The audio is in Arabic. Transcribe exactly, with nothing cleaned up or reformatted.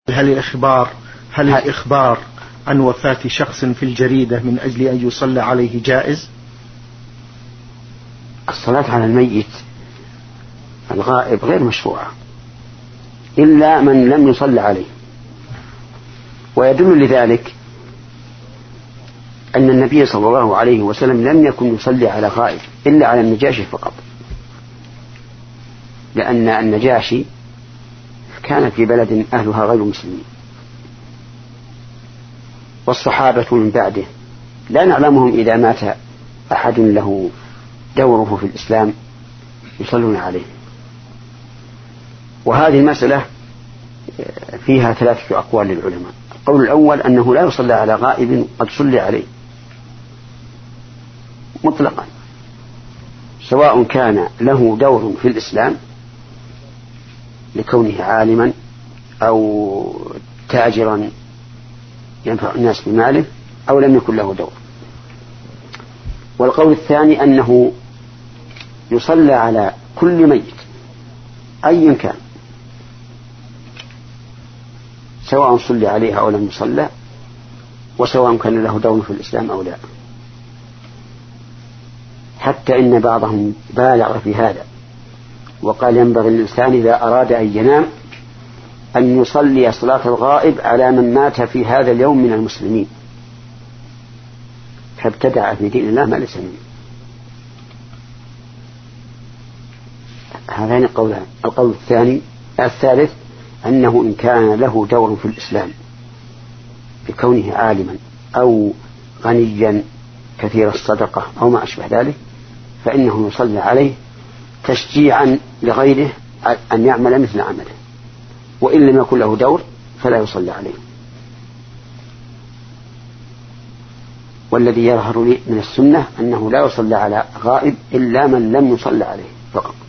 هل الإخبار هل الإخبار عن وفاة شخص في الجريدة من أجل أن يصلى عليه جائز؟ الصلاة على الميت الغائب غير مشروعة إلا من لم يصلى عليه، ويدل لذلك أن النبي صلى الله عليه وسلم لم يكن يصلي على غائب إلا على النجاشي فقط، لأن النجاشي كان في بلد أهلها غير مسلمين، والصحابة من بعده لا نعلمهم إذا مات أحد له دوره في الإسلام يصلون عليه. وهذه المسألة فيها ثلاثة أقوال للعلماء. القول الأول أنه لا يصلى على غائب قد صلي عليه مطلقا، سواء كان له دور في الإسلام لكونه عالما أو تاجرا ينفع الناس بماله أو لم يكن له دور. والقول الثاني أنه يصلى على كل ميت أي كان، سواء صلى عليه أو لم يصلى، وسواء كان له دور في الإسلام أو لا، حتى إن بعضهم بالغ في هذا وقال ينبغي الإنسان إذا أراد أن ينام أن يصلي صلاة الغائب على من مات في هذا اليوم من المسلمين، فابتدع في دين الله ما ليس منه. هذان القولان. القول الثاني الثالث أنه إن كان له دور في الإسلام بكونه عالما أو غنيا كثير الصدقة أو ما أشبه ذلك فإنه يصلي عليه تشجيعا لغيره أن يعمل مثل عمله، وإن لم يكن له دور فلا يصلي عليه. والذي يظهر لي من السنة أنه لا يصلى على غائب إلا من لم يصلى عليه فقط.